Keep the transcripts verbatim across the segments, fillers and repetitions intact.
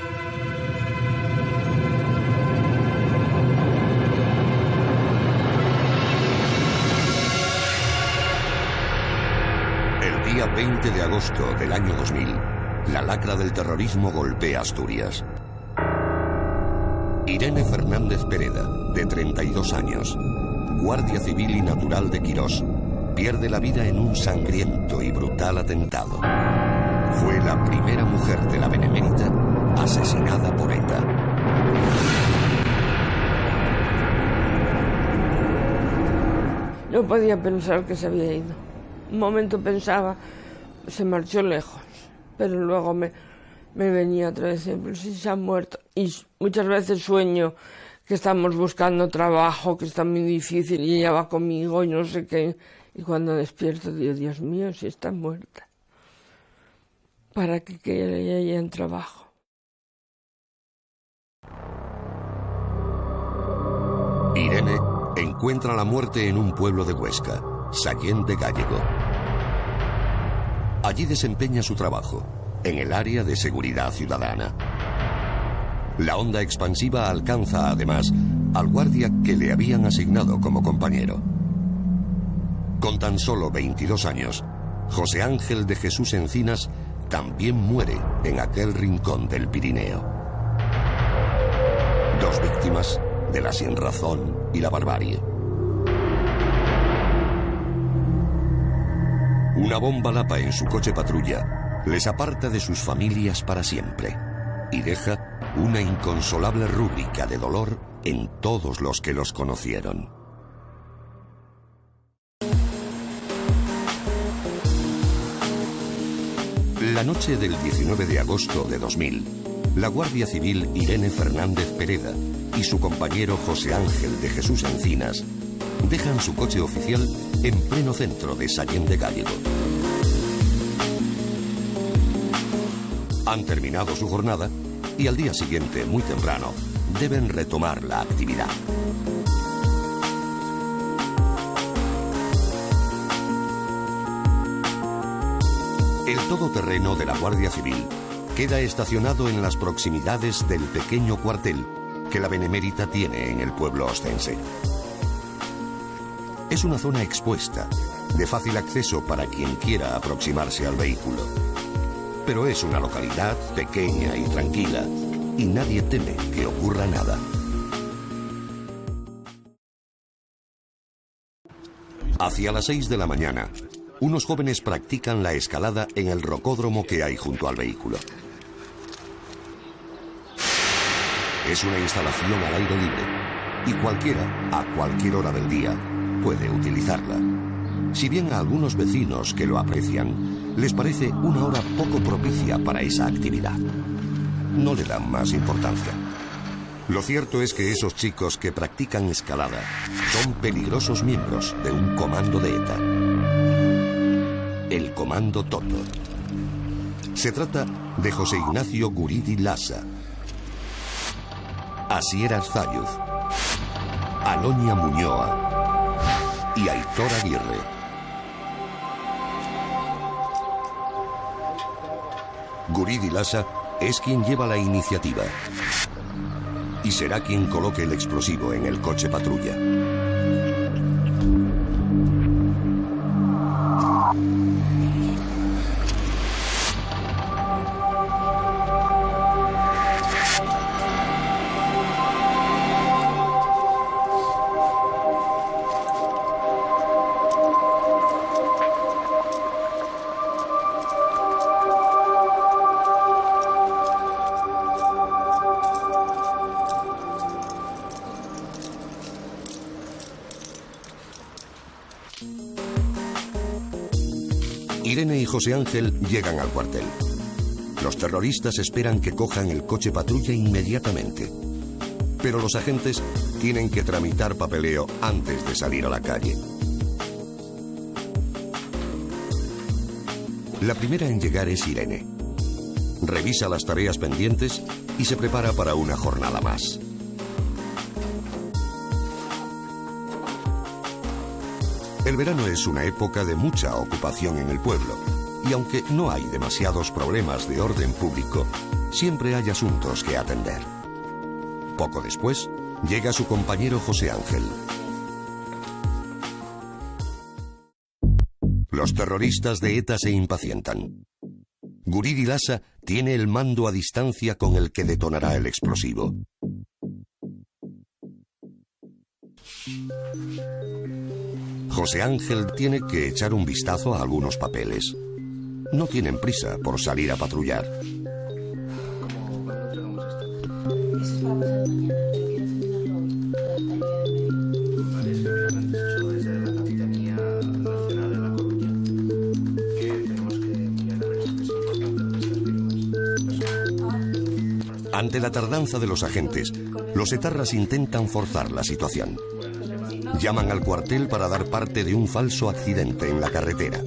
El día veinte de agosto del año dos mil, la lacra del terrorismo golpea Asturias. Irene Fernández Pereda, de treinta y dos años, guardia civil y natural de Quirós, pierde la vida en un sangriento y brutal atentado. Fue la primera mujer de la Benemérita asesinada por ETA. No podía pensar que se había ido. Un momento pensaba, se marchó lejos, pero luego me, me venía otra vez, pero sí se ha muerto. Y muchas veces sueño que estamos buscando trabajo, que está muy difícil, y ella va conmigo y no sé qué. Y cuando despierto digo, Dios mío, si está muerta, ¿para qué quiere ella en trabajo? Irene encuentra la muerte en un pueblo de Huesca, Sallén de Gállego. Allí desempeña su trabajo, en el área de seguridad ciudadana. La onda expansiva alcanza, además, al guardia que le habían asignado como compañero. Con tan solo veintidós años, José Ángel de Jesús Encinas también muere en aquel rincón del Pirineo. Dos víctimas de la sinrazón y la barbarie. Una bomba lapa en su coche patrulla les aparta de sus familias para siempre y deja una inconsolable rúbrica de dolor en todos los que los conocieron. La noche del diecinueve de agosto de dos mil, la Guardia Civil Irene Fernández Pereda y su compañero José Ángel de Jesús Encinas dejan su coche oficial en pleno centro de Sallén de Gállego. Han terminado su jornada y al día siguiente, muy temprano, deben retomar la actividad. El todoterreno de la Guardia Civil queda estacionado en las proximidades del pequeño cuartel que la Benemérita tiene en el pueblo ostense. Es una zona expuesta, de fácil acceso para quien quiera aproximarse al vehículo. Pero es una localidad pequeña y tranquila, y nadie teme que ocurra nada. Hacia las seis de la mañana, unos jóvenes practican la escalada en el rocódromo que hay junto al vehículo. Es una instalación al aire libre, y cualquiera, a cualquier hora del día, puede utilizarla. Si bien a algunos vecinos que lo aprecian les parece una hora poco propicia para esa actividad, no le dan más importancia. Lo cierto es que esos chicos que practican escalada son peligrosos miembros de un comando de ETA, el Comando Toto. Se trata de José Ignacio Guridi Lasa, Asier Arzayuz, Aloña Muñoa y Aitor Aguirre. Guridi Lasa es quien lleva la iniciativa y será quien coloque el explosivo en el coche patrulla. Irene y José Ángel llegan al cuartel. Los terroristas esperan que cojan el coche patrulla inmediatamente. Pero los agentes tienen que tramitar papeleo antes de salir a la calle. La primera en llegar es Irene. Revisa las tareas pendientes y se prepara para una jornada más. El verano es una época de mucha ocupación en el pueblo, y aunque no hay demasiados problemas de orden público, siempre hay asuntos que atender. Poco después, llega su compañero José Ángel. Los terroristas de ETA se impacientan. Guridi Lasa tiene el mando a distancia con el que detonará el explosivo. José Ángel tiene que echar un vistazo a algunos papeles. No tienen prisa por salir a patrullar. Ante la tardanza de los agentes, los etarras intentan forzar la situación. Llaman al cuartel para dar parte de un falso accidente en la carretera.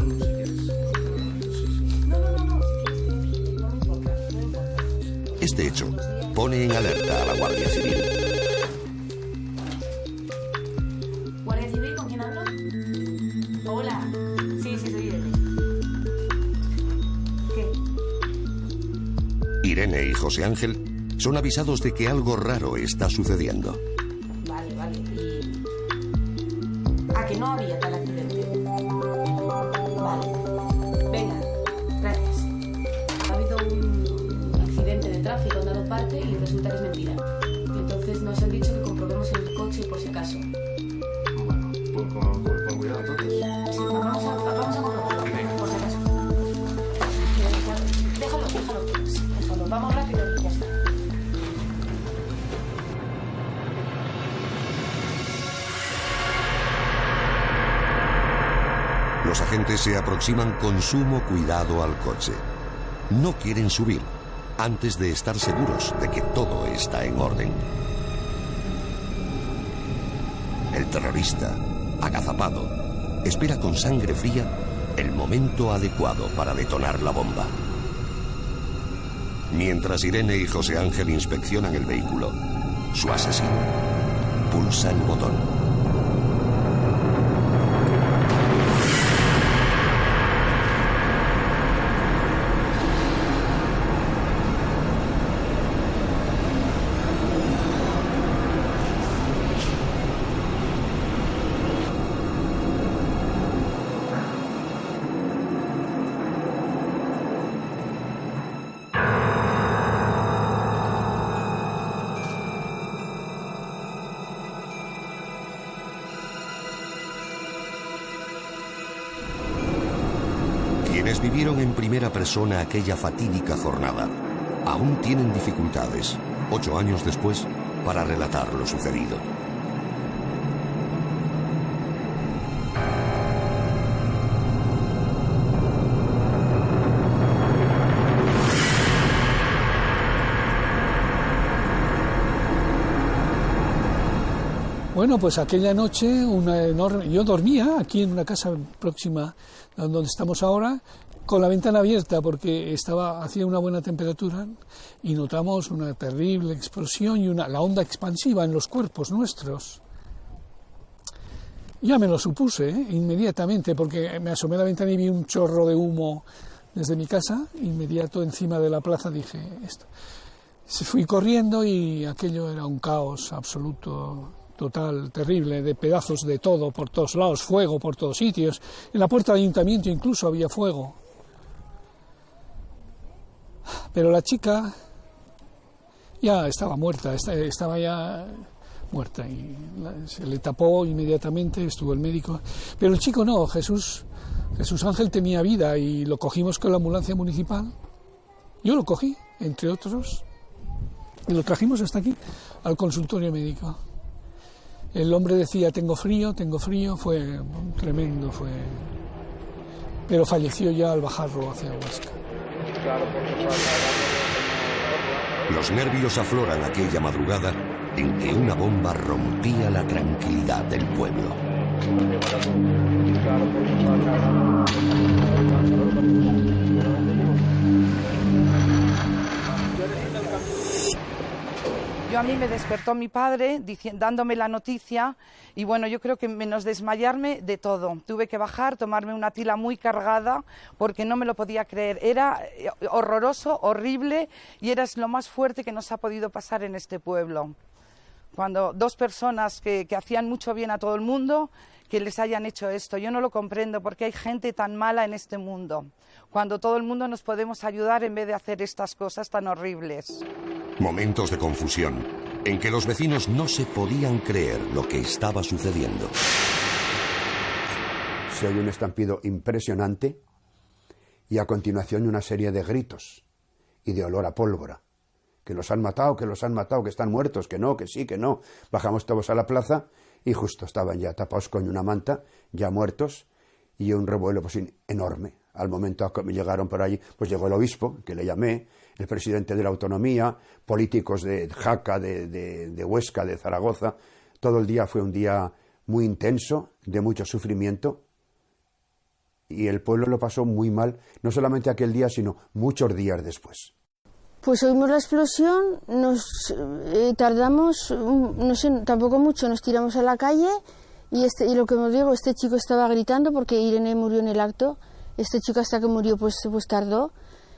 Este hecho pone en alerta a la Guardia Civil. ¿Guardia Civil? ¿Con quién hablo? Hola. Sí, sí, soy Irene. ¿Qué? Irene y José Ángel son avisados de que algo raro está sucediendo. Vale, vale. ¿Y a que no había tal accidente? Vale. Venga, gracias. Ha habido un accidente de tráfico, han dado parte y resulta que es mentira. Entonces nos han dicho que comprobemos el coche por si acaso. Bueno, pues con, con, con cuidado entonces. Sí, vamos a, vamos a comprobarlo, por si acaso. Déjalo, déjalo, déjalo. Vamos rápido y ya está. Los agentes se aproximan con sumo cuidado al coche. No quieren subir antes de estar seguros de que todo está en orden. El terrorista, agazapado, espera con sangre fría el momento adecuado para detonar la bomba. Mientras Irene y José Ángel inspeccionan el vehículo, su asesino pulsa el botón. Quienes vivieron en primera persona aquella fatídica jornada aún tienen dificultades, ocho años después, para relatar lo sucedido. Bueno, pues aquella noche una enorme... yo dormía aquí en una casa próxima a donde estamos ahora, con la ventana abierta porque estaba hacía una buena temperatura y notamos una terrible explosión y una, la onda expansiva en los cuerpos nuestros. Ya me lo supuse ¿eh? inmediatamente porque me asomé a la ventana y vi un chorro de humo desde mi casa, inmediato encima de la plaza dije esto. Fui corriendo y aquello era un caos absoluto, total, terrible, de pedazos de todo por todos lados, fuego por todos sitios. En la puerta del ayuntamiento incluso había fuego. Pero la chica ya estaba muerta, estaba ya muerta y se le tapó inmediatamente, estuvo el médico. Pero el chico no, Jesús, Jesús Ángel tenía vida y lo cogimos con la ambulancia municipal. Yo lo cogí, entre otros, y lo trajimos hasta aquí, al consultorio médico. El hombre decía, tengo frío, tengo frío, fue tremendo, fue... Pero falleció ya al bajarlo hacia Huesca. Los nervios afloran aquella madrugada en que una bomba rompía la tranquilidad del pueblo. Yo a mí me despertó mi padre dándome la noticia y bueno, yo creo que menos desmayarme de todo. Tuve que bajar, tomarme una tila muy cargada porque no me lo podía creer. Era horroroso, horrible y era lo más fuerte que nos ha podido pasar en este pueblo. Cuando dos personas que, que hacían mucho bien a todo el mundo, que les hayan hecho esto. Yo no lo comprendo porque hay gente tan mala en este mundo. Cuando todo el mundo nos podemos ayudar en vez de hacer estas cosas tan horribles. Momentos de confusión, en que los vecinos no se podían creer lo que estaba sucediendo. Se oye un estampido impresionante y a continuación una serie de gritos y de olor a pólvora. Que los han matado, que los han matado, que están muertos, que no, que sí, que no. Bajamos todos a la plaza y justo estaban ya tapados con una manta, ya muertos, y un revuelo pues enorme. Al momento que llegaron por allí, pues llegó el obispo, que le llamé, el presidente de la autonomía, políticos de Jaca, de, de, de Huesca, de Zaragoza. Todo el día fue un día muy intenso, de mucho sufrimiento, y el pueblo lo pasó muy mal, no solamente aquel día, sino muchos días después. Pues oímos la explosión, nos eh, tardamos, no sé, tampoco mucho, nos tiramos a la calle y, este, y lo que os digo, este chico estaba gritando porque Irene murió en el acto, este chico hasta que murió pues, pues tardó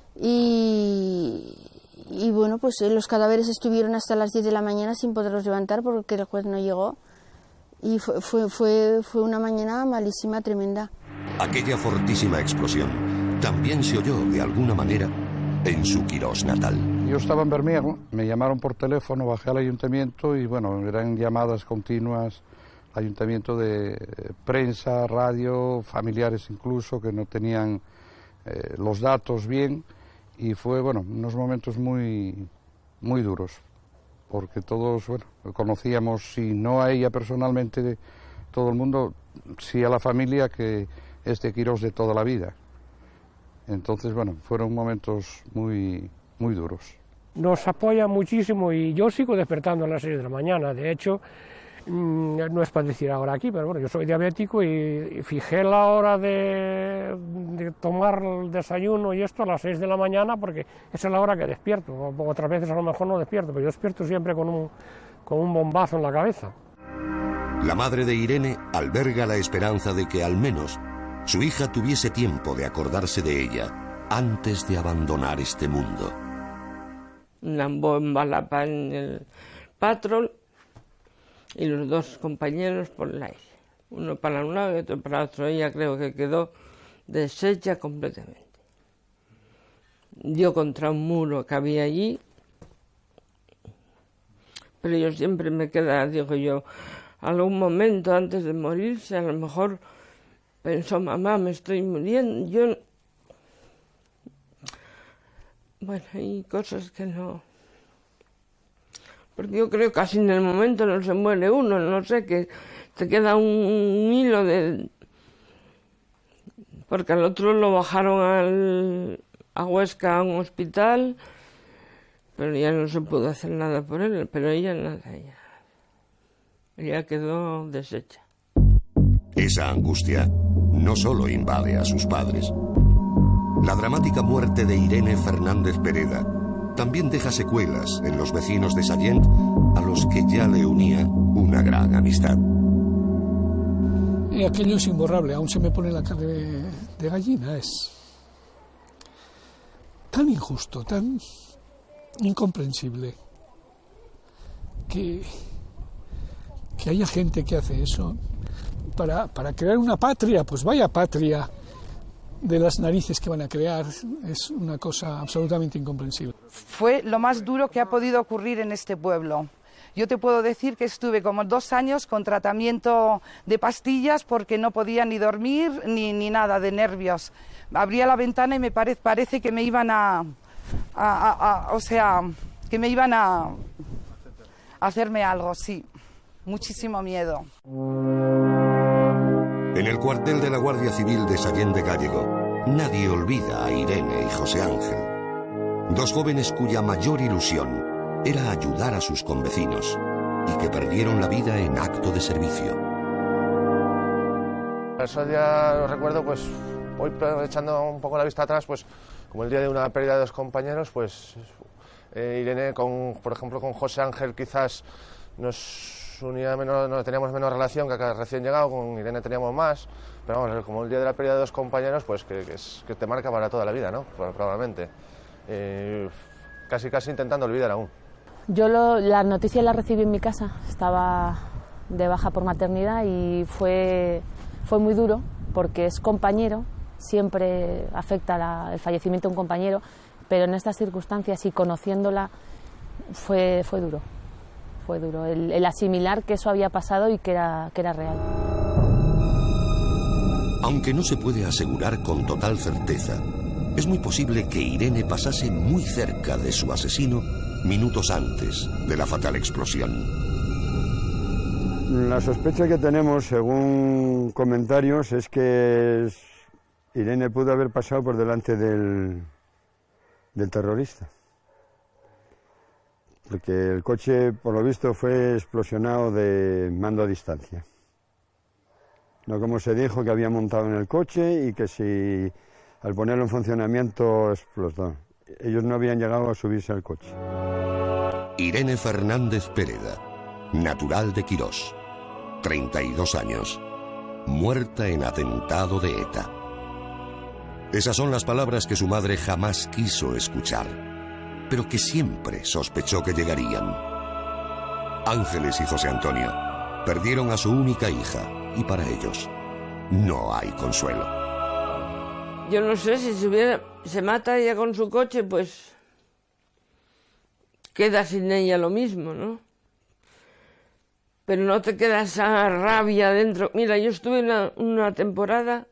y, y bueno, pues los cadáveres estuvieron hasta las diez de la mañana sin poderlos levantar porque el juez no llegó y fue, fue, fue, fue una mañana malísima, tremenda. Aquella fortísima explosión también se oyó de alguna manera en su Quirós natal. Yo estaba en Bermeo, me llamaron por teléfono, bajé al ayuntamiento y bueno, eran llamadas continuas, ayuntamiento de prensa, radio, familiares incluso, que no tenían eh, los datos bien y fue, bueno, unos momentos muy, muy duros, porque todos, bueno, conocíamos, si no a ella personalmente, todo el mundo, sí a la familia que es de Quirós de toda la vida. Entonces, bueno, fueron momentos muy, muy duros. Nos apoya muchísimo y yo sigo despertando a las seis de la mañana. De hecho, no es para decir ahora aquí, pero bueno, yo soy diabético y fijé la hora de, de tomar el desayuno y esto a las seis de la mañana porque esa es la hora que despierto. Otras veces a lo mejor no despierto, pero yo despierto siempre con un, con un bombazo en la cabeza. La madre de Irene alberga la esperanza de que al menos su hija tuviese tiempo de acordarse de ella antes de abandonar este mundo. Una bomba la en el patrol y los dos compañeros por el aire. Uno para un lado y otro para otro. Ella creo que quedó deshecha completamente. Dio contra un muro que había allí, pero yo siempre me quedaba, digo yo, algún momento antes de morirse, a lo mejor pensó, mamá, me estoy muriendo. Yo, bueno, hay cosas que no, porque yo creo que casi en el momento no se muere uno, no sé, que te queda un, un hilo de, porque al otro lo bajaron al, a Huesca a un hospital, pero ya no se pudo hacer nada por él, pero ella nada, ella, ella quedó deshecha. Esa angustia no solo invade a sus padres. La dramática muerte de Irene Fernández Pereda también deja secuelas en los vecinos de Sallent, a los que ya le unía una gran amistad. Y aquello es imborrable, aún se me pone la carne de, de gallina. Es tan injusto, tan incomprensible que, que haya gente que hace eso para, para crear una patria. Pues vaya patria de las narices que van a crear, es una cosa absolutamente incomprensible. Fue lo más duro que ha podido ocurrir en este pueblo. Yo te puedo decir que estuve como dos años con tratamiento de pastillas porque no podía ni dormir ni, ni nada, de nervios. Abría la ventana y me pare, parece que me iban a, a, a, a... O sea, que me iban a, a hacerme algo, sí. Muchísimo miedo. En el cuartel de la Guardia Civil de Sallent de Gállego, nadie olvida a Irene y José Ángel, dos jóvenes cuya mayor ilusión era ayudar a sus convecinos y que perdieron la vida en acto de servicio. Esos días los recuerdo, pues, hoy echando un poco la vista atrás, pues, como el día de una pérdida de dos compañeros, pues, Eh, Irene, con, por ejemplo, con José Ángel quizás nos unía menos, no teníamos menos relación que acá recién llegado, con Irene teníamos más, pero vamos, como el día de la pérdida de dos compañeros, pues que, que, es, que te marca para toda la vida, ¿no? Probablemente. Eh, casi casi intentando olvidar aún. Yo lo, la noticia la recibí en mi casa, estaba de baja por maternidad y fue, fue muy duro porque es compañero, siempre afecta la, el fallecimiento de un compañero, pero en estas circunstancias y conociéndola fue, fue duro, fue duro el, el asimilar que eso había pasado y que era, que era real. Aunque no se puede asegurar con total certeza, es muy posible que Irene pasase muy cerca de su asesino minutos antes de la fatal explosión. La sospecha que tenemos, según comentarios, es que Irene pudo haber pasado por delante del, del terrorista. Porque el coche, por lo visto, fue explosionado de mando a distancia. No como se dijo que había montado en el coche y que si al ponerlo en funcionamiento explotó. Ellos no habían llegado a subirse al coche. Irene Fernández Pereda, natural de Quirós, treinta y dos años, muerta en atentado de ETA. Esas son las palabras que su madre jamás quiso escuchar, pero que siempre sospechó que llegarían. Ángeles y José Antonio perdieron a su única hija y para ellos no hay consuelo. Yo no sé si se, hubiera, se mata ella con su coche, pues queda sin ella lo mismo, ¿no? Pero no te queda esa rabia dentro. Mira, yo estuve una, una temporada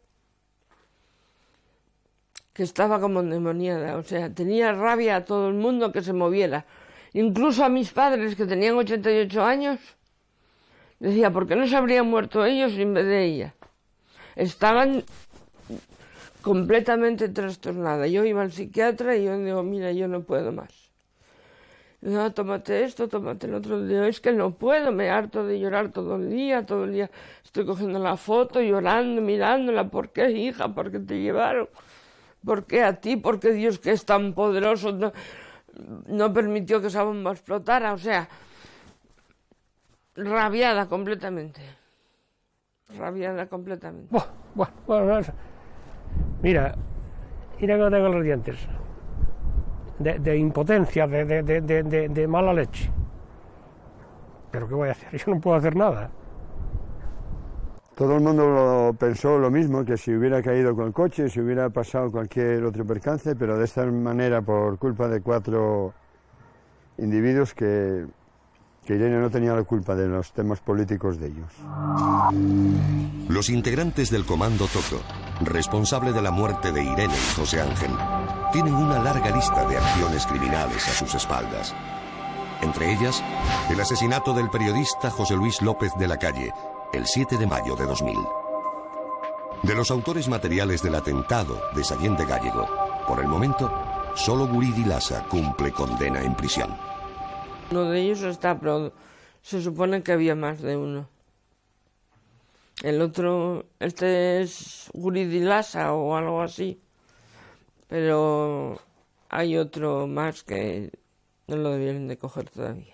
que estaba como endemoniada, o sea, tenía rabia a todo el mundo que se moviera. Incluso a mis padres, que tenían ochenta y ocho años, decía, ¿por qué no se habrían muerto ellos en vez de ella? Estaban completamente trastornada. Yo iba al psiquiatra y yo digo, mira, yo no puedo más. No, tómate esto, tómate el otro. Digo, es que no puedo, me harto de llorar todo el día, todo el día estoy cogiendo la foto, llorando, mirándola. ¿Por qué, hija? ¿Por qué te llevaron? ¿Por qué a ti? ¿Por qué Dios, que es tan poderoso, no, no permitió que esa bomba explotara? O sea, rabiada completamente. Rabiada completamente. Buah, buah, bueno, mira, mira que tengo los dientes. De, de impotencia, de, de, de, de, de mala leche. ¿Pero qué voy a hacer? Yo no puedo hacer nada. Todo el mundo lo pensó lo mismo, que si hubiera caído con el coche, si hubiera pasado cualquier otro percance, pero de esta manera, por culpa de cuatro individuos que, que Irene no tenía la culpa de los temas políticos de ellos. Los integrantes del Comando Toto, responsable de la muerte de Irene y José Ángel, tienen una larga lista de acciones criminales a sus espaldas. Entre ellas, el asesinato del periodista José Luis López de la Calle, el siete de mayo de dos mil. De los autores materiales del atentado de Sallén de Gállego, por el momento, solo Guridi Lasa cumple condena en prisión. Uno de ellos está, pero se supone que había más de uno. El otro, este es Guridi Lasa o algo así. Pero hay otro más que no lo debieron de coger todavía.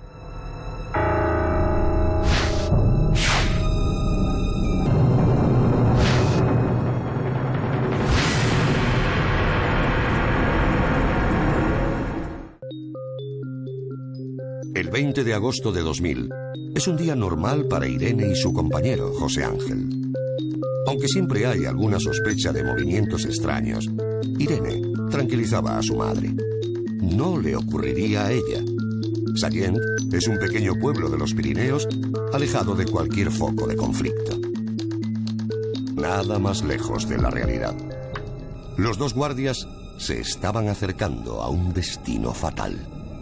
El veinte de agosto de dos mil es un día normal para Irene y su compañero José Ángel. Aunque siempre hay alguna sospecha de movimientos extraños, Irene tranquilizaba a su madre. No le ocurriría a ella. Sallent es un pequeño pueblo de los Pirineos, alejado de cualquier foco de conflicto. Nada más lejos de la realidad. Los dos guardias se estaban acercando a un destino fatal.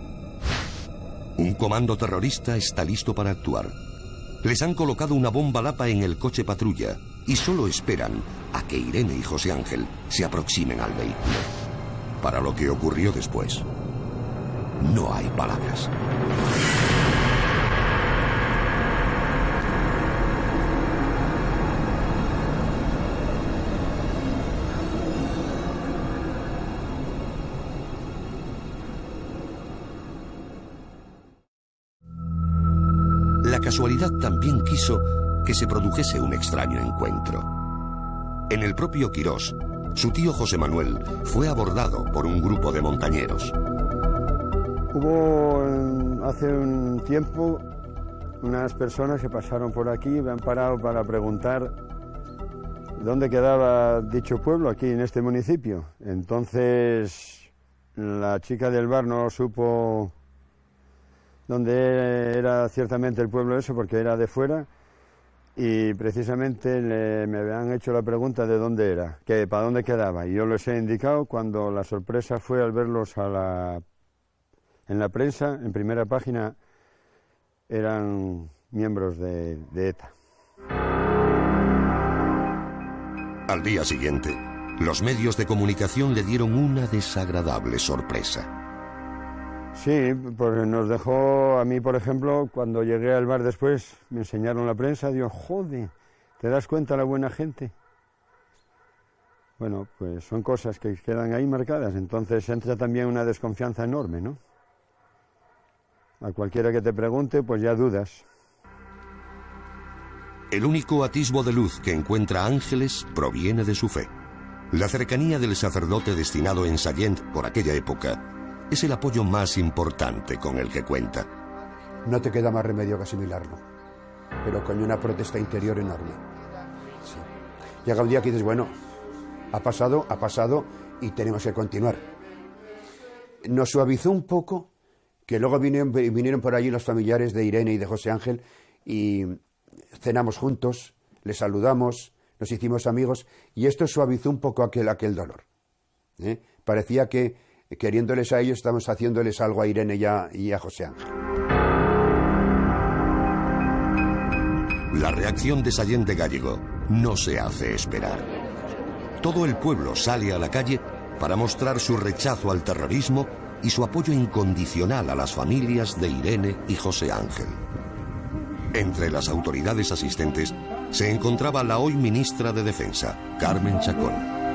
Un comando terrorista está listo para actuar. Les han colocado una bomba lapa en el coche patrulla y solo esperan a que Irene y José Ángel se aproximen al vehículo. Para lo que ocurrió después, no hay palabras. la casualidad también quiso que se produjese un extraño encuentro. En el propio Quirós, su tío José Manuel fue abordado por un grupo de montañeros. Hubo hace un tiempo unas personas que pasaron por aquí y me han parado para preguntar dónde quedaba dicho pueblo aquí en este municipio. Entonces la chica del bar no supo dónde era ciertamente el pueblo eso porque era de fuera y precisamente le, me habían hecho la pregunta de dónde era, que para dónde quedaba, y yo les he indicado cuando la sorpresa fue al verlos a la, en la prensa, en primera página, eran miembros de, de ETA. Al día siguiente, los medios de comunicación le dieron una desagradable sorpresa. Sí, pues nos dejó, a mí por ejemplo, cuando llegué al bar después, me enseñaron la prensa, digo, joder, ¿te das cuenta la buena gente? Bueno, pues son cosas que quedan ahí marcadas, entonces entra también una desconfianza enorme, ¿no? A cualquiera que te pregunte, pues ya dudas. El único atisbo de luz que encuentra Ángeles proviene de su fe. La cercanía del sacerdote destinado en Sallent por aquella época es el apoyo más importante con el que cuenta. No te queda más remedio que asimilarlo, pero con una protesta interior enorme. Sí. Llega un día que dices, bueno, ha pasado, ha pasado y tenemos que continuar. Nos suavizó un poco que luego vinieron, vinieron por allí los familiares de Irene y de José Ángel y cenamos juntos, les saludamos, nos hicimos amigos y esto suavizó un poco aquel, aquel dolor. ¿Eh? Parecía que queriéndoles a ellos, estamos haciéndoles algo a Irene y a, y a José Ángel. La reacción de Sallent de Gállego no se hace esperar. Todo el pueblo sale a la calle para mostrar su rechazo al terrorismo y su apoyo incondicional a las familias de Irene y José Ángel. Entre las autoridades asistentes se encontraba la hoy ministra de Defensa, Carmen Chacón.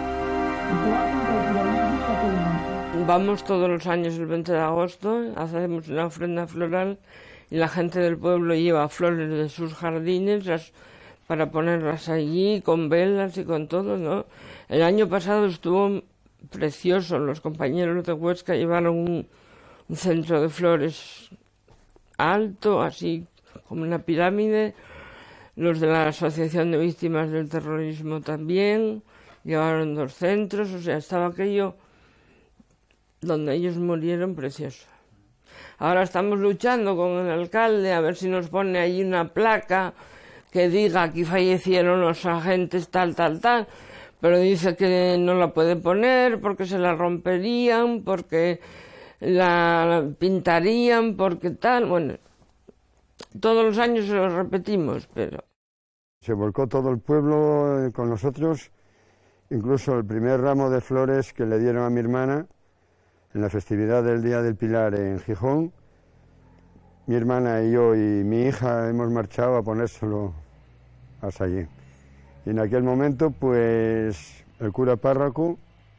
Vamos todos los años el veinte de agosto, hacemos una ofrenda floral y la gente del pueblo lleva flores de sus jardines las, para ponerlas allí con velas y con todo, ¿no? El año pasado estuvo precioso, los compañeros de Huesca llevaron un, un centro de flores alto, así como una pirámide, los de la Asociación de Víctimas del Terrorismo también llevaron dos centros, o sea, estaba aquello donde ellos murieron precioso. Ahora estamos luchando con el alcalde a ver si nos pone allí una placa que diga aquí fallecieron los agentes tal, tal, tal, pero dice que no la puede poner porque se la romperían, porque la pintarían, porque tal, bueno, todos los años se lo repetimos, pero... Se volcó todo el pueblo con nosotros, incluso el primer ramo de flores que le dieron a mi hermana en la festividad del Día del Pilar en Gijón. Mi hermana y yo y mi hija hemos marchado a ponérselo a Sallent. Y en aquel momento, pues, el cura párroco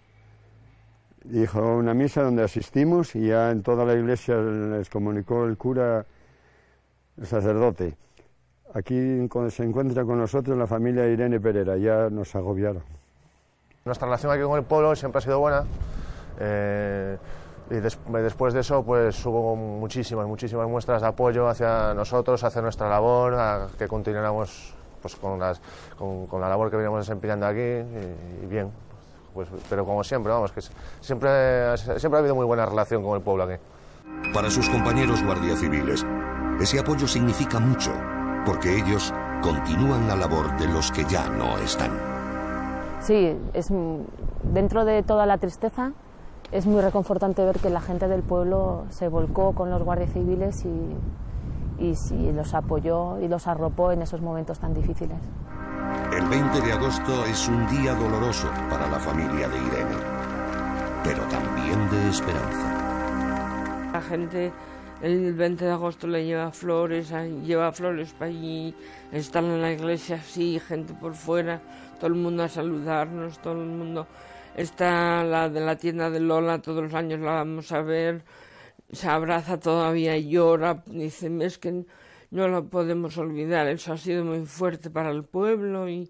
dijo una misa donde asistimos y ya en toda la iglesia les comunicó el cura, el sacerdote. Aquí se encuentra con nosotros la familia Irene Perera, ya nos agobiaron. Nuestra relación aquí con el pueblo siempre ha sido buena. Eh, y des después de eso pues hubo muchísimas, muchísimas muestras de apoyo hacia nosotros, hacia nuestra labor, a que continuáramos pues, con, las, con, con la labor que veníamos desempeñando aquí y, y bien, pues, pero como siempre, vamos, que siempre, siempre ha habido muy buena relación con el pueblo aquí. Para sus compañeros guardias civiles, ese apoyo significa mucho, porque ellos continúan la labor de los que ya no están. Sí, es, dentro de toda la tristeza, es muy reconfortante ver que la gente del pueblo se volcó con los guardias civiles y, y, y los apoyó y los arropó en esos momentos tan difíciles. El veinte de agosto es un día doloroso para la familia de Irene, pero también de esperanza. La gente el veinte de agosto le lleva flores, lleva flores para allí, están en la iglesia así, gente por fuera, todo el mundo a saludarnos, todo el mundo... Está la de la tienda de Lola, todos los años la vamos a ver, se abraza todavía y llora, dice, es que no lo podemos olvidar, eso ha sido muy fuerte para el pueblo y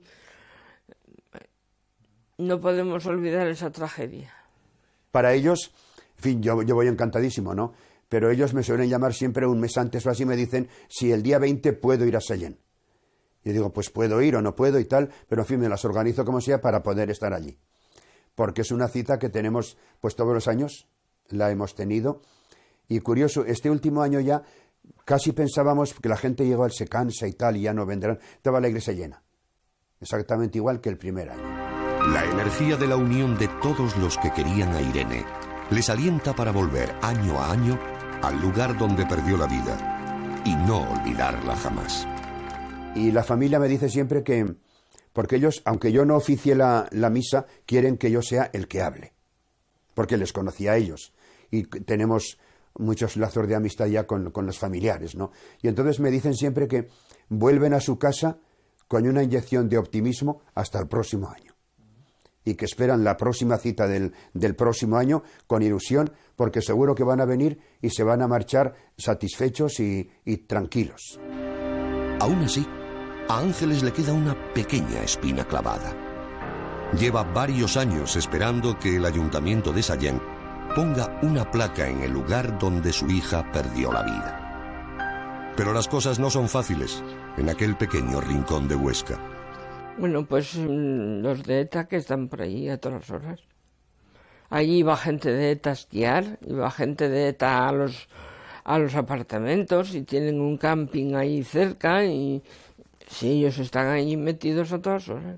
no podemos olvidar esa tragedia. Para ellos, en fin, yo, yo voy encantadísimo, ¿no? Pero ellos me suelen llamar siempre un mes antes o así, me dicen si el día veinte puedo ir a Sallent. Y digo, pues puedo ir o no puedo y tal, pero en fin, me las organizo como sea para poder estar allí. Porque es una cita que tenemos pues todos los años, la hemos tenido. Y curioso, este último año ya casi pensábamos que la gente llegó, se cansa y tal, y ya no vendrán. Estaba la iglesia llena, exactamente igual que el primer año. La energía de la unión de todos los que querían a Irene les alienta para volver año a año al lugar donde perdió la vida y no olvidarla jamás. Y la familia me dice siempre que, porque ellos, aunque yo no oficie la, la misa, quieren que yo sea el que hable, porque les conocía a ellos y tenemos muchos lazos de amistad ya con, con los familiares, ¿no? Y entonces me dicen siempre que vuelven a su casa con una inyección de optimismo hasta el próximo año. Y que esperan la próxima cita del, del próximo año con ilusión, porque seguro que van a venir y se van a marchar satisfechos y, y tranquilos. Aún así, a Ángeles le queda una pequeña espina clavada. Lleva varios años esperando que el ayuntamiento de Sallent ponga una placa en el lugar donde su hija perdió la vida. Pero las cosas no son fáciles en aquel pequeño rincón de Huesca. Bueno, pues los de ETA que están por ahí a todas horas. Allí iba gente de ETA a esquiar, iba gente de ETA a los, a los apartamentos y tienen un camping ahí cerca y sí, ellos están allí metidos a todas horas.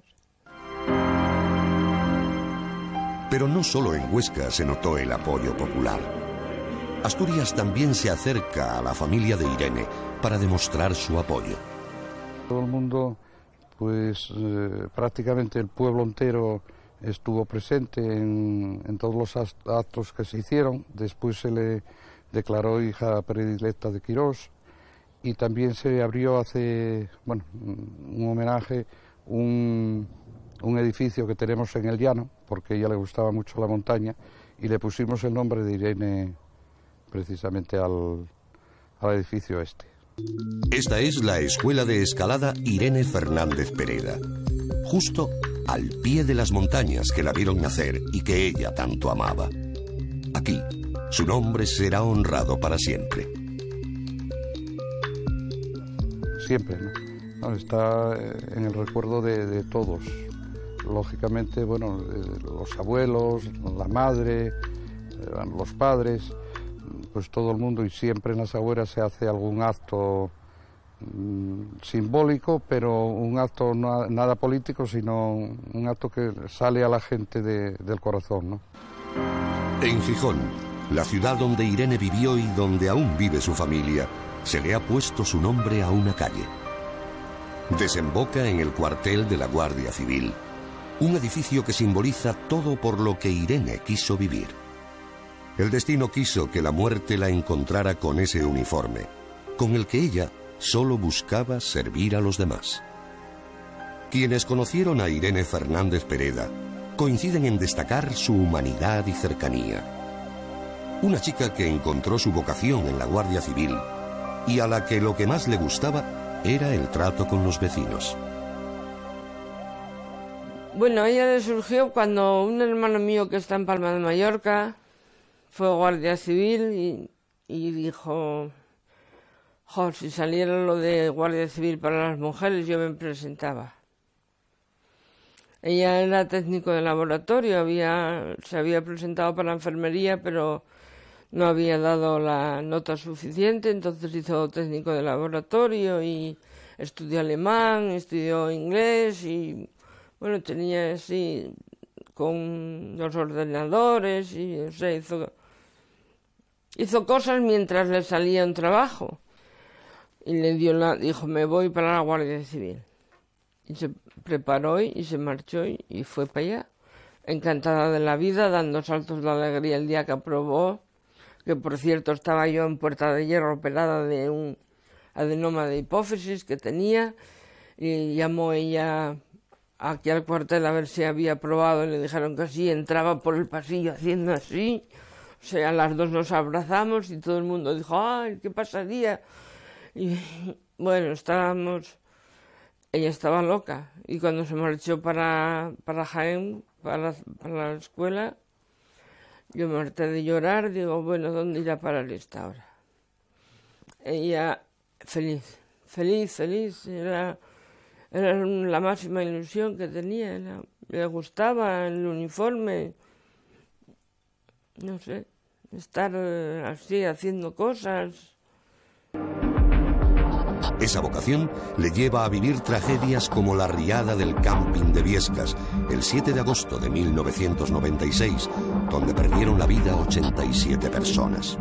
Pero no solo en Huesca se notó el apoyo popular. Asturias también se acerca a la familia de Irene para demostrar su apoyo. Todo el mundo, pues eh, prácticamente el pueblo entero estuvo presente en, en todos los actos que se hicieron. Después se le declaró hija predilecta de Quirós y también se abrió hace, bueno, un homenaje, un, un edificio que tenemos en el llano, porque a ella le gustaba mucho la montaña, y le pusimos el nombre de Irene precisamente al, al edificio este. Esta es la Escuela de Escalada Irene Fernández Pereda, justo al pie de las montañas que la vieron nacer y que ella tanto amaba. Aquí, su nombre será honrado para siempre. Siempre, ¿no? No, está en el recuerdo de, de todos. Lógicamente, bueno, los abuelos, la madre, los padres, pues todo el mundo, y siempre en las Agüeras se hace algún acto mmm, simbólico, pero un acto no, nada político, sino un acto que sale a la gente de, del corazón, ¿no? En Gijón, la ciudad donde Irene vivió y donde aún vive su familia, se le ha puesto su nombre a una calle. Desemboca en el cuartel de la Guardia Civil, un edificio que simboliza todo por lo que Irene quiso vivir. El destino quiso que la muerte la encontrara con ese uniforme, con el que ella solo buscaba servir a los demás. Quienes conocieron a Irene Fernández Pereda coinciden en destacar su humanidad y cercanía. Una chica que encontró su vocación en la Guardia Civil y a la que lo que más le gustaba era el trato con los vecinos. Bueno, a ella le surgió cuando un hermano mío que está en Palma de Mallorca fue guardia civil y, y dijo, jo, si saliera lo de guardia civil para las mujeres yo me presentaba. Ella era técnico de laboratorio, había, se había presentado para la enfermería, pero no había dado la nota suficiente, entonces hizo técnico de laboratorio y estudió alemán, estudió inglés y, bueno, tenía así con los ordenadores y, o sea, hizo, hizo cosas mientras le salía un trabajo. Y le dio la, dijo, me voy para la Guardia Civil. Y se preparó y se marchó y, y fue para allá, encantada de la vida, dando saltos de alegría el día que aprobó, que por cierto estaba yo en Puerta de Hierro operada de un adenoma de hipófisis que tenía, y llamó ella aquí al cuartel a ver si había aprobado y le dijeron que sí, entraba por el pasillo haciendo así, o sea, las dos nos abrazamos y todo el mundo dijo, ay, ¿qué pasaría? Y bueno, estábamos, ella estaba loca, y cuando se marchó para, para Jaén, para, para la escuela, yo me harté de llorar, digo, bueno, ¿dónde irá a parar esta ahora? Ella feliz, feliz, feliz, era, era la máxima ilusión que tenía, era, le gustaba el uniforme, no sé, estar así haciendo cosas. Esa vocación le lleva a vivir tragedias como la riada del camping de Biescas, el siete de agosto de mil novecientos noventa y seis, donde perdieron la vida ochenta y siete personas.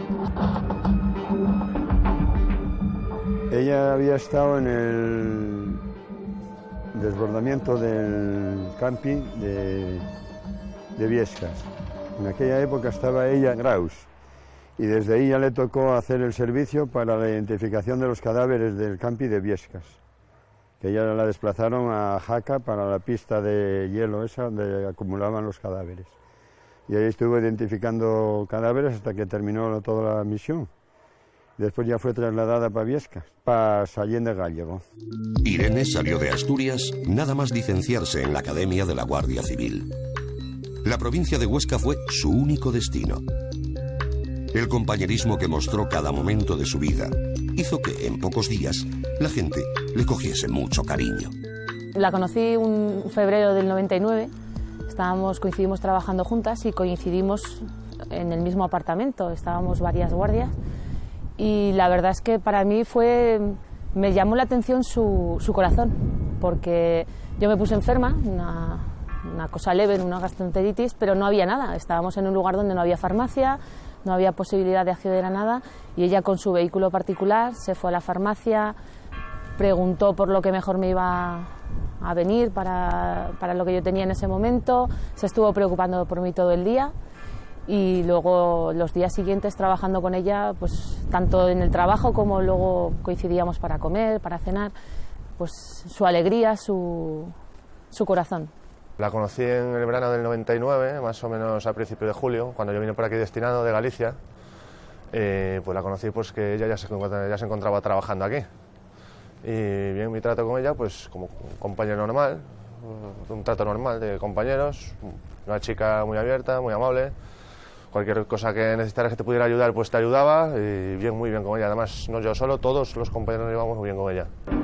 Ella había estado en el desbordamiento del camping de, de Biescas. En aquella época estaba ella en Graus. Y desde ahí ya le tocó hacer el servicio para la identificación de los cadáveres del campi de Biescas, que ya la desplazaron a Jaca para la pista de hielo esa donde acumulaban los cadáveres. Y ahí estuvo identificando cadáveres hasta que terminó toda la misión. Después ya fue trasladada para Biescas, para Sallén de Gállego. Irene salió de Asturias nada más licenciarse en la Academia de la Guardia Civil. La provincia de Huesca fue su único destino. El compañerismo que mostró cada momento de su vida hizo que en pocos días la gente le cogiese mucho cariño. La conocí un febrero del noventa y nueve, estábamos, coincidimos trabajando juntas y coincidimos en el mismo apartamento, estábamos varias guardias y la verdad es que para mí fue, me llamó la atención su, su corazón, porque yo me puse enferma, una, una cosa leve, una gastroenteritis, pero no había nada, estábamos en un lugar donde no había farmacia, no había posibilidad de acceder a nada y ella con su vehículo particular se fue a la farmacia, preguntó por lo que mejor me iba a venir para, para lo que yo tenía en ese momento, se estuvo preocupando por mí todo el día y luego los días siguientes trabajando con ella, pues tanto en el trabajo como luego coincidíamos para comer, para cenar, pues su alegría, su, su corazón. La conocí en el verano del noventa y nueve, más o menos a principios de julio, cuando yo vine por aquí destinado de Galicia. Eh, pues la conocí pues que ella ya se, ya se encontraba trabajando aquí. Y bien, mi trato con ella, pues como un compañero normal, un trato normal de compañeros, una chica muy abierta, muy amable. Cualquier cosa que necesitaras que te pudiera ayudar, pues te ayudaba y bien, muy bien con ella. Además, no yo solo, todos los compañeros nos llevamos muy bien con ella.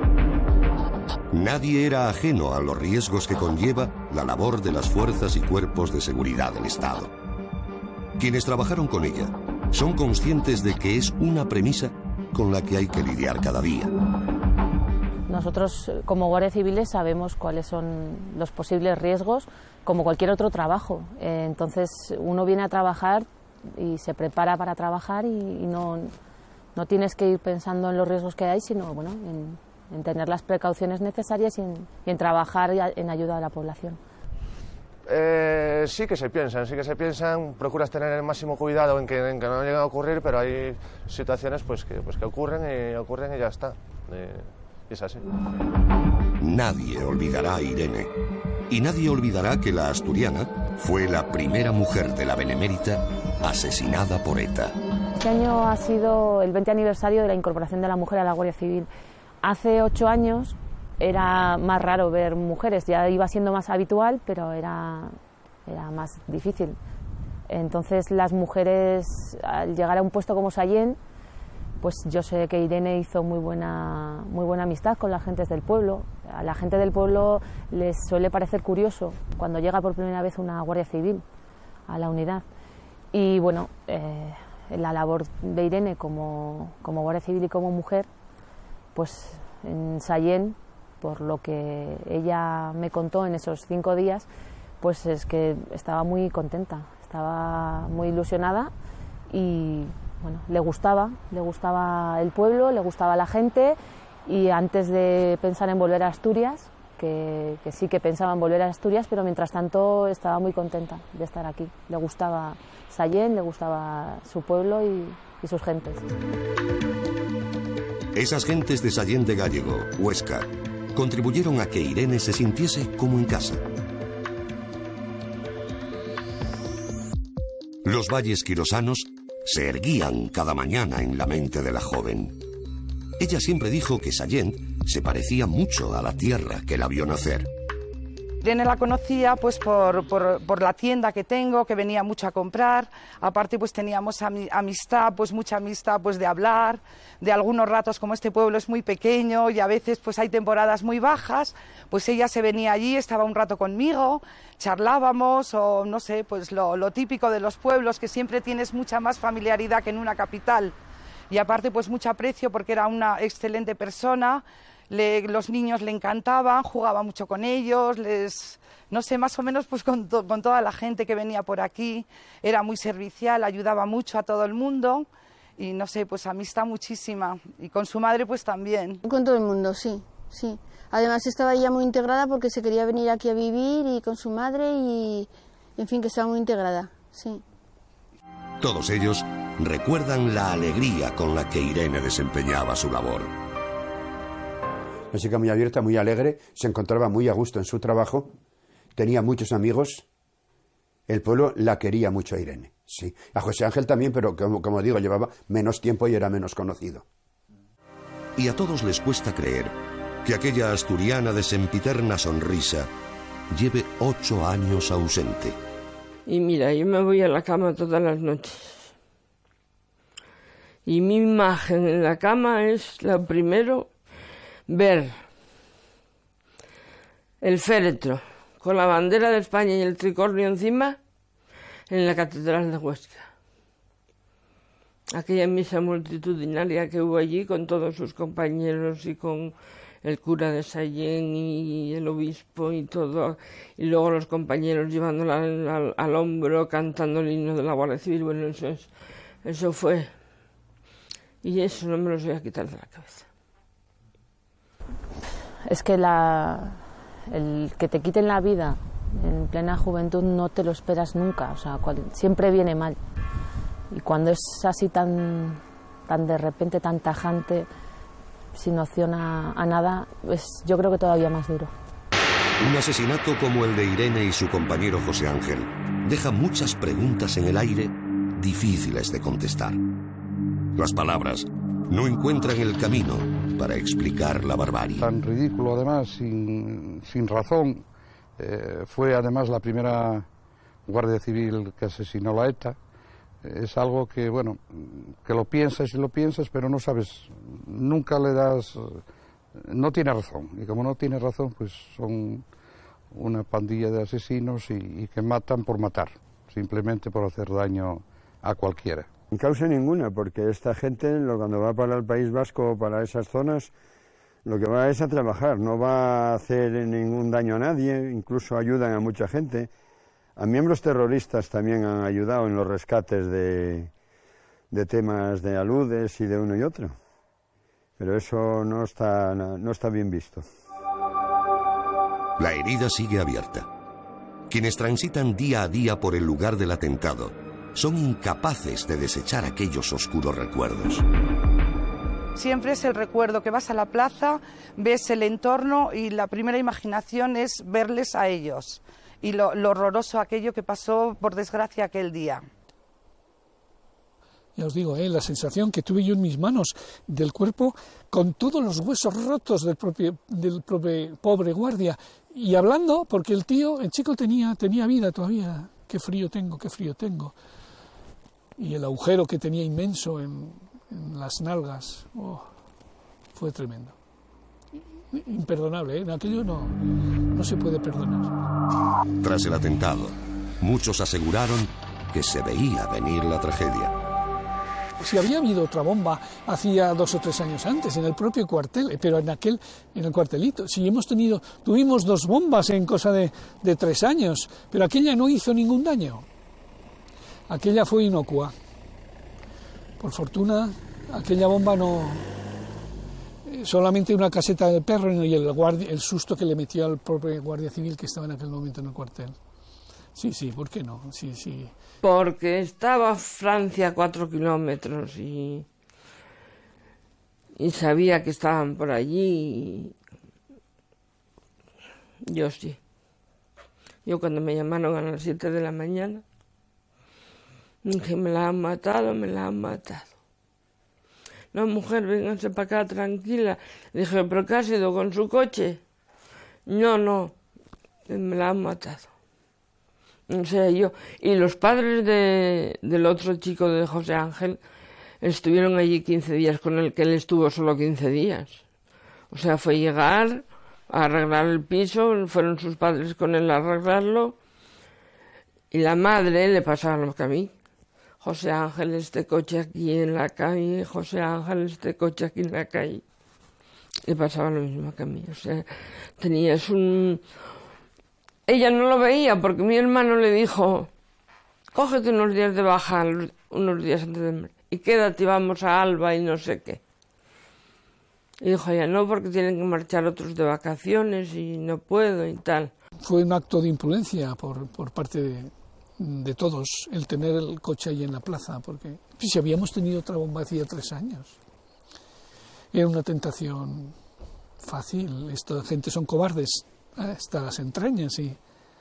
Nadie era ajeno a los riesgos que conlleva la labor de las fuerzas y cuerpos de seguridad del Estado. Quienes trabajaron con ella son conscientes de que es una premisa con la que hay que lidiar cada día. Nosotros, como guardias civiles, sabemos cuáles son los posibles riesgos, como cualquier otro trabajo. Eh, entonces, uno viene a trabajar y se prepara para trabajar y, y no, no tienes que ir pensando en los riesgos que hay, sino bueno, en, en tener las precauciones necesarias y en, y en trabajar en ayuda a la población. Eh, sí que se piensan, sí que se piensan, procuras tener el máximo cuidado en que, en que no llegue a ocurrir, pero hay situaciones pues que, pues que ocurren y ocurren y ya está. Eh, es así. Nadie olvidará a Irene y nadie olvidará que la asturiana fue la primera mujer de la Benemérita asesinada por ETA. Este año ha sido el veinte aniversario de la incorporación de la mujer a la Guardia Civil. Hace ocho años era más raro ver mujeres, ya iba siendo más habitual, pero era, era más difícil. Entonces las mujeres, al llegar a un puesto como Sallén, pues yo sé que Irene hizo muy buena, muy buena amistad con las gentes del pueblo. A la gente del pueblo les suele parecer curioso cuando llega por primera vez una Guardia Civil a la unidad. Y bueno, eh, la labor de Irene como, como Guardia Civil y como mujer, pues en Sallén, por lo que ella me contó en esos cinco días, pues es que estaba muy contenta, estaba muy ilusionada y bueno, le gustaba, le gustaba el pueblo, le gustaba la gente y antes de pensar en volver a Asturias, que, que sí que pensaba en volver a Asturias, pero mientras tanto estaba muy contenta de estar aquí. Le gustaba Sallén, le gustaba su pueblo y, y sus gentes. Esas gentes de Sallén de Gállego, Huesca, contribuyeron a que Irene se sintiese como en casa. Los valles quirosanos se erguían cada mañana en la mente de la joven. Ella siempre dijo que Sallent se parecía mucho a la tierra que la vio nacer. Irene la conocía pues por, por, por la tienda que tengo, que venía mucho a comprar. Aparte pues teníamos ami, amistad, pues mucha amistad pues de hablar, de algunos ratos, como este pueblo es muy pequeño y a veces pues hay temporadas muy bajas, pues ella se venía allí, estaba un rato conmigo, charlábamos o no sé, pues lo, lo típico de los pueblos, que siempre tienes mucha más familiaridad que en una capital. Y aparte pues mucho aprecio porque era una excelente persona. Le, los niños le encantaban, jugaba mucho con ellos, les, no sé, más o menos pues con, to, con toda la gente que venía por aquí, era muy servicial, ayudaba mucho a todo el mundo y no sé, pues amistad muchísima, y con su madre pues también. Con todo el mundo, sí, sí. Además estaba ella muy integrada porque se quería venir aquí a vivir y con su madre y, en fin, que estaba muy integrada, sí. Todos ellos recuerdan la alegría con la que Irene desempeñaba su labor. Una chica muy abierta, muy alegre, se encontraba muy a gusto en su trabajo, tenía muchos amigos, el pueblo la quería mucho a Irene, sí. A José Ángel también, pero como, como digo, llevaba menos tiempo y era menos conocido. Y a todos les cuesta creer que aquella asturiana de sempiterna sonrisa lleve ocho años ausente. Y mira, yo me voy a la cama todas las noches. Y mi imagen en la cama es lo primero, ver el féretro con la bandera de España y el tricornio encima en la Catedral de Huesca. Aquella misa multitudinaria que hubo allí con todos sus compañeros y con el cura de Sallent y el obispo y todo, y luego los compañeros llevándola al, al, al hombro, cantando el himno de la Guardia Civil. Bueno, eso, es, eso fue, y eso no me lo voy a quitar de la cabeza. Es que la, el que te quiten la vida en plena juventud no te lo esperas nunca, o sea, cual, siempre viene mal. Y cuando es así tan, tan de repente, tan tajante, sin opción a, a nada, es yo creo que todavía más duro. Un asesinato como el de Irene y su compañero José Ángel deja muchas preguntas en el aire difíciles de contestar. Las palabras no encuentran el camino para explicar la barbarie. Tan ridículo, además, sin, sin razón. Eh, fue además la primera Guardia Civil que asesinó la ETA. Es algo que, bueno, que lo piensas y lo piensas, pero no sabes, nunca le das, no tiene razón. Y como no tiene razón, pues son una pandilla de asesinos y, y que matan por matar, simplemente por hacer daño a cualquiera. Sin causa ninguna, porque esta gente, cuando va para el País Vasco o para esas zonas, lo que va es a trabajar, no va a hacer ningún daño a nadie, incluso ayudan a mucha gente. A miembros terroristas también han ayudado en los rescates de, de temas de aludes y de uno y otro. Pero eso no está, no está bien visto. La herida sigue abierta. Quienes transitan día a día por el lugar del atentado son incapaces de desechar aquellos oscuros recuerdos. Siempre es el recuerdo que vas a la plaza, ves el entorno y la primera imaginación es verles a ellos. Y lo, lo horroroso aquello que pasó, por desgracia, aquel día. Ya os digo, ¿eh? La sensación que tuve yo en mis manos del cuerpo con todos los huesos rotos del propio, del propio pobre guardia. Y hablando, porque el tío, el chico tenía, tenía vida todavía. Qué frío tengo, qué frío tengo. Y el agujero que tenía inmenso en, en las nalgas, oh, fue tremendo. Imperdonable, ¿eh? Aquello no, no se puede perdonar. Tras el atentado, muchos aseguraron que se veía venir la tragedia. Si había habido otra bomba hacía dos o tres años antes, en el propio cuartel, pero en aquel, en el cuartelito. Si hemos tenido, tuvimos dos bombas en cosa de, de tres años, pero aquella no hizo ningún daño. Aquella fue inocua. Por fortuna, aquella bomba no... Solamente una caseta de perro y el, guardia, el susto que le metió al propio guardia civil que estaba en aquel momento en el cuartel. Sí, sí, ¿por qué no? Sí, sí. Porque estaba Francia a cuatro kilómetros y, y sabía que estaban por allí. Y yo sí. Yo cuando me llamaron a las siete de la mañana, dije, me la han matado, me la han matado. no, mujer, vénganse para acá tranquila. Le dije, ¿pero qué ha sido con su coche? No, no, me la han matado. O sea, yo. Y los padres de, del otro chico, de José Ángel, estuvieron allí quince días con él, que él estuvo solo quince días. O sea, fue llegar a arreglar el piso, fueron sus padres con él a arreglarlo, y la madre le pasaba lo que a mí. José Ángel, este coche aquí en la calle, José Ángel, este coche aquí en la calle. Le pasaba lo mismo que a mí. O sea, tenías un... Ella no lo veía porque mi hermano le dijo, cógete unos días de baja, unos días antes de... y quédate y vamos a Alba y no sé qué. Y dijo, ya no, porque tienen que marchar otros de vacaciones y no puedo y tal. Fue un acto de imprudencia por, por parte de, de todos el tener el coche ahí en la plaza, porque si habíamos tenido otra bomba hacía tres años. Era una tentación fácil. Esta gente son cobardes hasta las entrañas y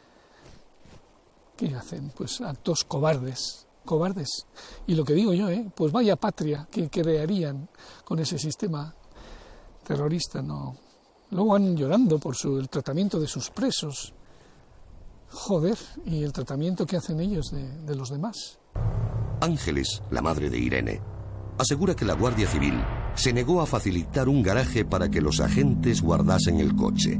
¿qué hacen? Pues actos cobardes, cobardes. Y lo que digo yo, ¿eh? Pues vaya patria que crearían con ese sistema terrorista, no. Luego van llorando por su, el tratamiento de sus presos. Joder, y el tratamiento que hacen ellos de, de los demás. Ángeles, la madre de Irene, asegura que la Guardia Civil se negó a facilitar un garaje para que los agentes guardasen el coche.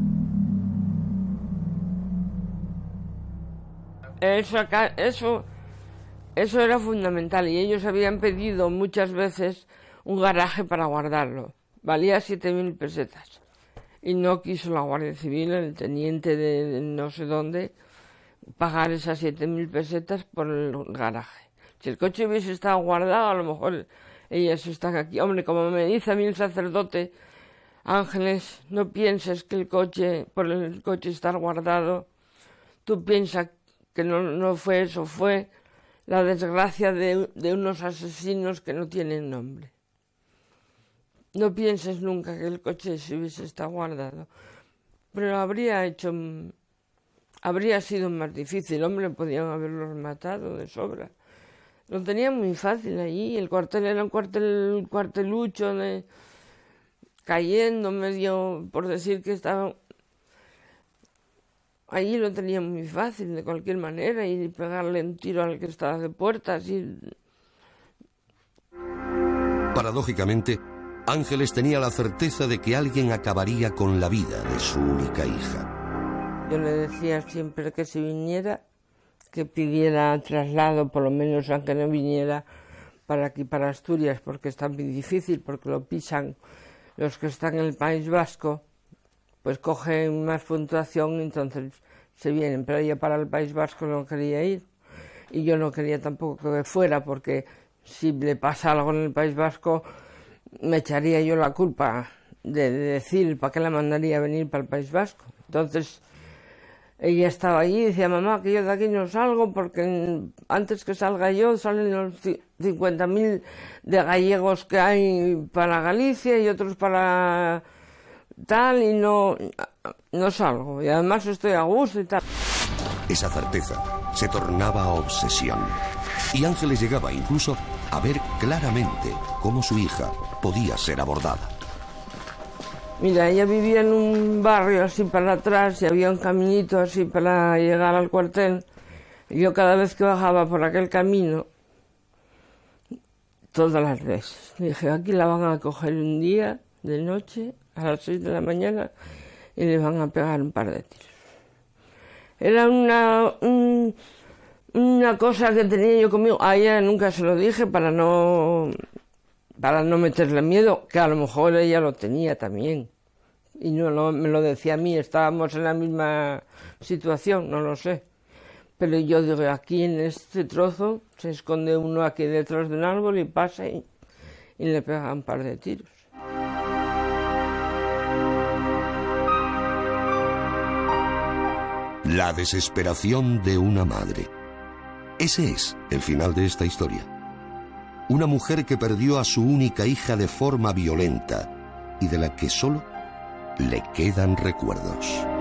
Eso, acá, eso, eso era fundamental, y ellos habían pedido muchas veces un garaje para guardarlo. Valía siete mil pesetas. Y no quiso la Guardia Civil, el teniente de, de no sé dónde, pagar esas siete mil pesetas por el garaje. Si el coche hubiese estado guardado, a lo mejor ellas están aquí. Hombre, como me dice a mí el sacerdote, Ángeles, no pienses que el coche, por el coche estar guardado, tú piensas que no, no fue eso, fue la desgracia de, de unos asesinos que no tienen nombre. No pienses nunca que el coche se hubiese estado guardado. Pero habría hecho... Habría sido más difícil. Hombre, podían haberlos matado de sobra. Lo tenían muy fácil allí. El cuartel era un cuartel, un cuartelucho de, cayendo medio, por decir que estaba... Allí lo tenían muy fácil, de cualquier manera, y pegarle un tiro al que estaba de puertas. Y... Paradójicamente, Ángeles tenía la certeza de que alguien acabaría con la vida de su única hija. Yo le decía siempre que si viniera, que pidiera traslado, por lo menos aunque no viniera para aquí, para Asturias, porque está muy difícil, porque lo pisan los que están en el País Vasco, pues cogen más puntuación, entonces se vienen. Pero ella para el País Vasco no quería ir, y yo no quería tampoco que fuera, porque si le pasa algo en el País Vasco, me echaría yo la culpa de, de decir para qué la mandaría a venir para el País Vasco. Entonces ella estaba allí y decía, mamá, que yo de aquí no salgo porque antes que salga yo salen los cincuenta mil de gallegos que hay para Galicia y otros para tal, y no, no salgo. Y además estoy a gusto y tal. Esa certeza se tornaba obsesión. Y Ángeles llegaba incluso a ver claramente cómo su hija podía ser abordada. Mira, ella vivía en un barrio así para atrás y había un caminito así para llegar al cuartel. Y yo cada vez que bajaba por aquel camino, todas las veces, dije, aquí la van a coger un día de noche a las seis de la mañana y le van a pegar un par de tiros. Era una... Un, Una cosa que tenía yo conmigo, a ella nunca se lo dije para no, para no meterle miedo, que a lo mejor ella lo tenía también. Y no lo, me lo decía a mí, estábamos en la misma situación, no lo sé. Pero yo digo, aquí en este trozo se esconde uno aquí detrás de un árbol y pasa y, y le pega un par de tiros. La desesperación de una madre. Ese es el final de esta historia. Una mujer que perdió a su única hija de forma violenta y de la que solo le quedan recuerdos.